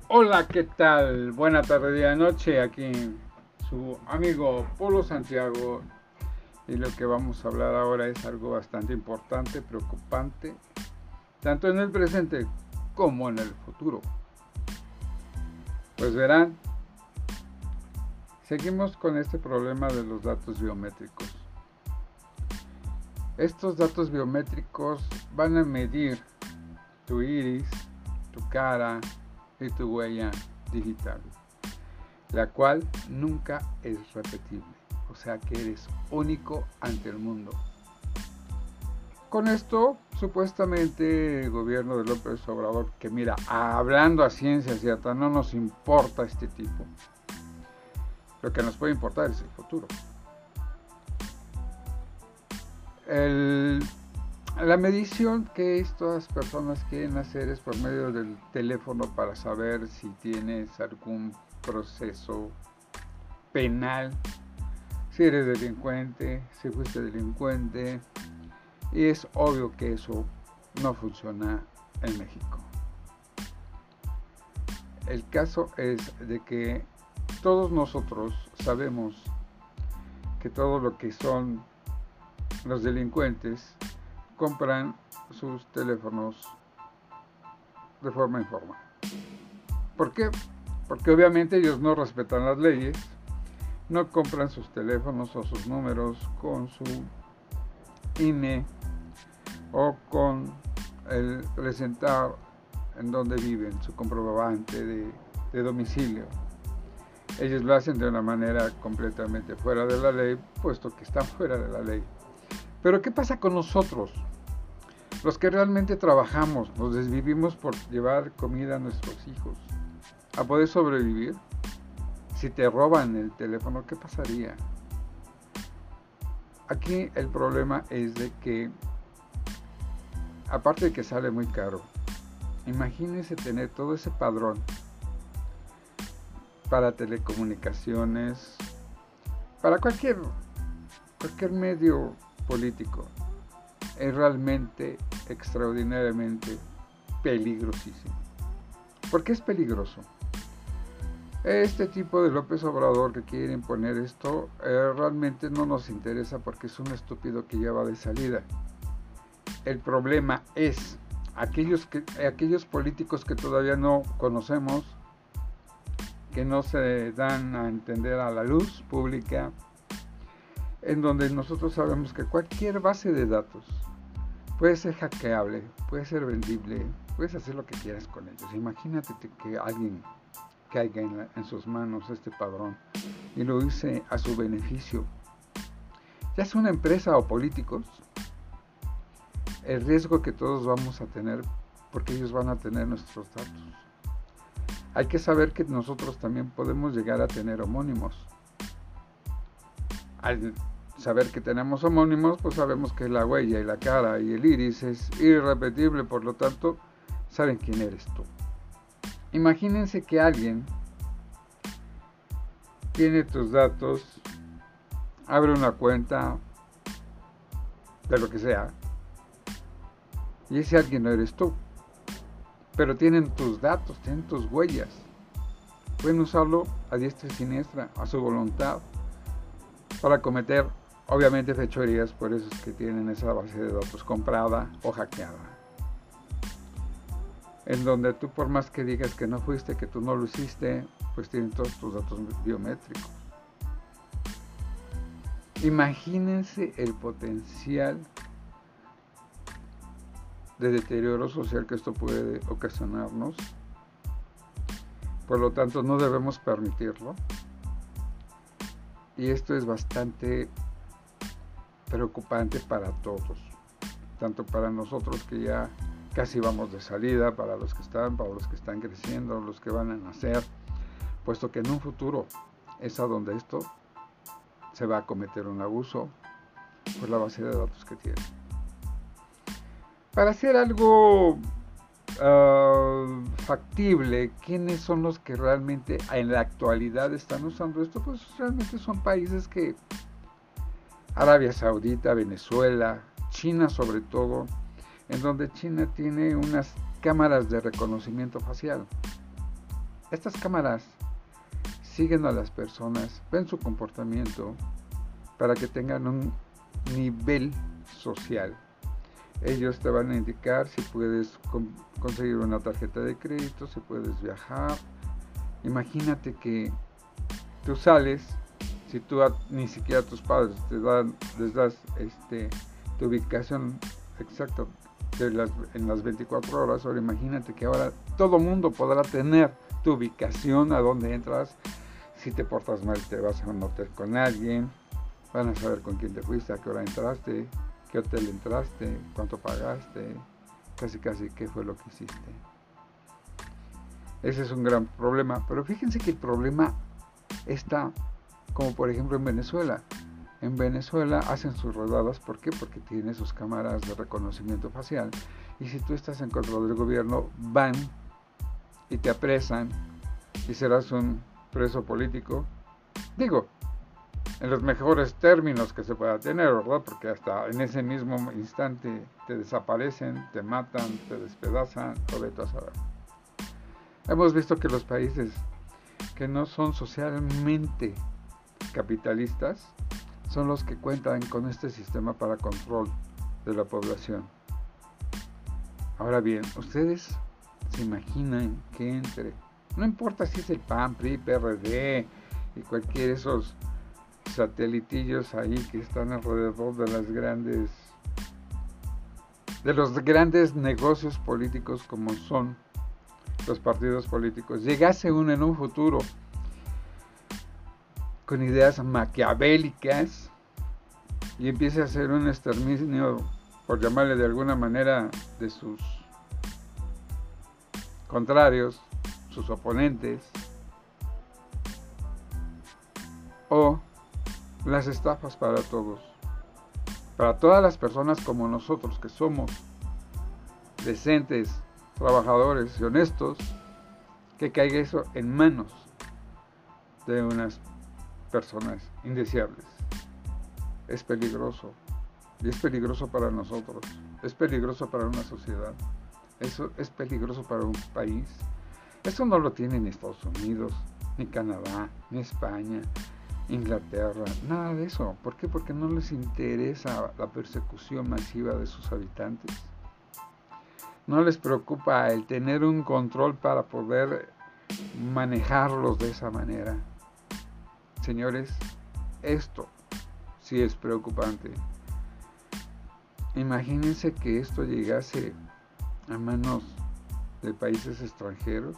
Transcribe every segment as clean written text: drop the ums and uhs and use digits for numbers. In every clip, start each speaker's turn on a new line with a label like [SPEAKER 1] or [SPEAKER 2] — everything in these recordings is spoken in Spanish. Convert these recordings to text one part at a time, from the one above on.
[SPEAKER 1] Hola, ¿qué tal? Buena tarde, día, noche. Aquí su amigo Polo Santiago. Y lo que vamos a hablar ahora es algo bastante importante, preocupante, tanto en el presente como en el futuro. Pues verán, seguimos con este problema de los datos biométricos. Estos datos biométricos van a medir tu iris, tu cara y tu huella digital, la cual nunca es repetible, o sea que eres único ante el mundo. Con esto, supuestamente el gobierno de López Obrador, que mira, hablando a ciencia cierta, no nos importa este tipo. Lo que nos puede importar es el futuro. La medición que estas personas quieren hacer es por medio del teléfono para saber si tienes algún proceso penal, si eres delincuente, si fuiste delincuente, y es obvio que eso no funciona en México. El caso es de que todos nosotros sabemos que todo lo que son los delincuentes compran sus teléfonos de forma informal. ¿Por qué? Porque obviamente ellos no respetan las leyes, no compran sus teléfonos o sus números con su INE o con el presentar en donde viven, su comprobante de domicilio. Ellos lo hacen de una manera completamente fuera de la ley, puesto que están fuera de la ley. Pero ¿qué pasa con nosotros? Los que realmente trabajamos, nos desvivimos por llevar comida a nuestros hijos, a poder sobrevivir. Si te roban el teléfono, ¿qué pasaría? Aquí el problema es de que, aparte de que sale muy caro, imagínense tener todo ese padrón para telecomunicaciones, para cualquier medio político. Es realmente extraordinariamente peligrosísimo. ¿Por qué es peligroso? Este tipo de López Obrador que quiere imponer esto realmente no nos interesa porque es un estúpido que ya va de salida. El problema es aquellos políticos que todavía no conocemos, que no se dan a entender a la luz pública, en donde nosotros sabemos que cualquier base de datos puede ser hackeable, puede ser vendible, puedes hacer lo que quieras con ellos. Imagínate que alguien caiga en sus manos este padrón y lo use a su beneficio, ya sea una empresa o políticos. El riesgo que todos vamos a tener, porque ellos van a tener nuestros datos. Hay que saber que nosotros también podemos llegar a tener homónimos. Al saber que tenemos homónimos, pues sabemos que la huella y la cara y el iris es irrepetible, por lo tanto, saben quién eres tú. Imagínense que alguien tiene tus datos, abre una cuenta de lo que sea, y ese alguien no eres tú, pero tienen tus datos, tienen tus huellas. Pueden usarlo a diestra y siniestra, a su voluntad, para cometer, obviamente, fechorías. Por eso es que tienen esa base de datos comprada o hackeada, en donde tú, por más que digas que no fuiste, que tú no lo hiciste, pues tienen todos tus datos biométricos. Imagínense el potencial de deterioro social que esto puede ocasionarnos. Por lo tanto, no debemos permitirlo. Y esto es bastante preocupante para todos, tanto para nosotros que ya casi vamos de salida, para los que están creciendo, los que van a nacer, puesto que en un futuro es a donde esto se va a cometer un abuso por la base de datos que tiene. Para hacer algo factible, ¿quiénes son los que realmente en la actualidad están usando esto? Pues realmente son países que Arabia Saudita, Venezuela, China sobre todo, en donde China tiene unas cámaras de reconocimiento facial. Estas cámaras siguen a las personas, ven su comportamiento para que tengan un nivel social. Ellos te van a indicar si puedes conseguir una tarjeta de crédito, si puedes viajar. Imagínate que tú sales, si tú ni siquiera a tus padres les das tu ubicación exacta en las 24 horas, ahora imagínate que ahora todo mundo podrá tener tu ubicación, a dónde entras, si te portas mal te vas a un hotel con alguien, van a saber con quién te fuiste, a qué hora entraste, qué hotel entraste, cuánto pagaste, casi qué fue lo que hiciste. Ese es un gran problema, pero fíjense que el problema está como por ejemplo en Venezuela. En Venezuela hacen sus rodadas, ¿por qué? Porque tienen sus cámaras de reconocimiento facial, y si tú estás en contra del gobierno, van y te apresan y serás un preso político. Digo, en los mejores términos que se pueda tener, ¿verdad? Porque hasta en ese mismo instante te desaparecen, te matan, te despedazan, o vete a saber. Hemos visto que los países que no son socialmente capitalistas son los que cuentan con este sistema para control de la población. Ahora bien, ustedes se imaginan que entre, no importa si es el PAN, PRI, PRD y cualquier de esos satelitillos ahí que están alrededor de los grandes negocios políticos como son los partidos políticos, llegase uno en un futuro con ideas maquiavélicas y empiece a hacer un exterminio, por llamarle de alguna manera, de sus contrarios, sus oponentes, o las estafas para todos, para todas las personas como nosotros que somos decentes, trabajadores y honestos, que caiga eso en manos de unas personas indeseables. Es peligroso, y es peligroso para nosotros, es peligroso para una sociedad, eso es peligroso para un país. Eso no lo tiene ni Estados Unidos, ni Canadá, ni España, Inglaterra, nada de eso. ¿Por qué? Porque no les interesa la persecución masiva de sus habitantes. No les preocupa el tener un control para poder manejarlos de esa manera. Señores, esto sí es preocupante. Imagínense que esto llegase a manos de países extranjeros.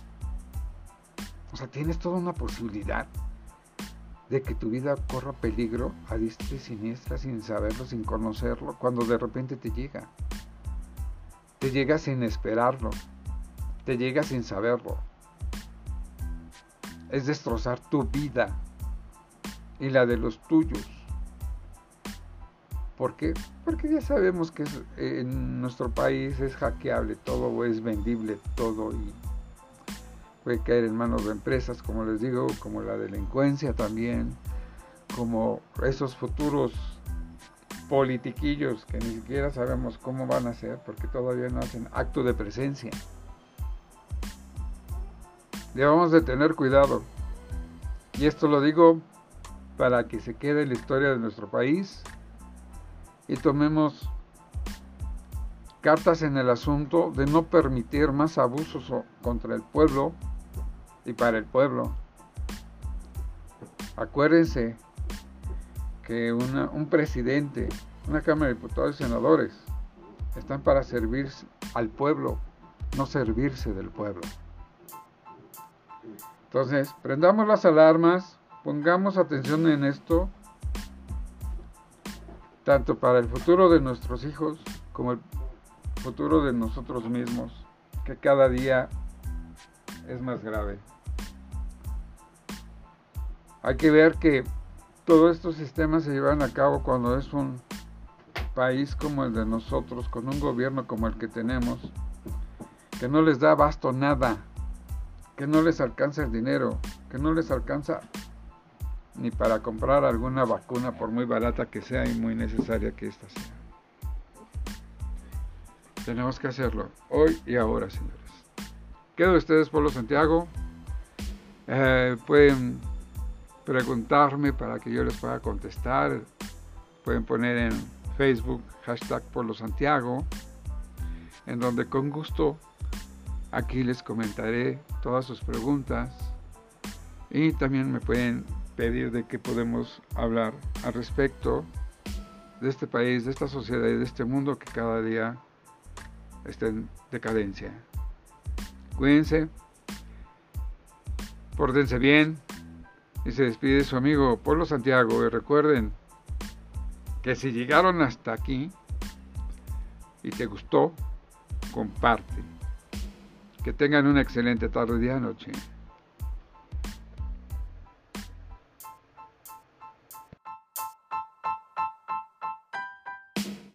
[SPEAKER 1] O sea, tienes toda una posibilidad de que tu vida corra peligro a diestra y siniestra sin saberlo, sin conocerlo, cuando de repente te llega. Te llega sin esperarlo, te llega sin saberlo. Es destrozar tu vida y la de los tuyos. ¿Por qué? Porque ya sabemos que en nuestro país es hackeable todo, es vendible todo y puede caer en manos de empresas, como les digo, como la delincuencia también, como esos futuros politiquillos que ni siquiera sabemos cómo van a ser porque todavía no hacen acto de presencia. Debemos de tener cuidado, y esto lo digo para que se quede en la historia de nuestro país y tomemos cartas en el asunto de no permitir más abusos contra el pueblo y para el pueblo. Acuérdense que un presidente, una Cámara de Diputados y Senadores están para servir al pueblo, no servirse del pueblo. Entonces, prendamos las alarmas, pongamos atención en esto, tanto para el futuro de nuestros hijos como el futuro de nosotros mismos, que cada día es más grave. Hay que ver que todos estos sistemas se llevan a cabo cuando es un país como el de nosotros, con un gobierno como el que tenemos, que no les da abasto nada, que no les alcanza el dinero, que no les alcanza ni para comprar alguna vacuna, por muy barata que sea y muy necesaria que ésta sea. Tenemos que hacerlo hoy y ahora, señores. Quedo de ustedes, Polo Santiago. Pueden preguntarme para que yo les pueda contestar. Pueden poner en Facebook #PoloSantiago, en donde con gusto aquí les comentaré todas sus preguntas, y también me pueden pedir de qué podemos hablar al respecto de este país, de esta sociedad y de este mundo que cada día está en decadencia. Cuídense, pórtense bien, y se despide su amigo Polo Santiago. Y recuerden que si llegaron hasta aquí y te gustó, comparte. Que tengan una excelente tarde, día, noche.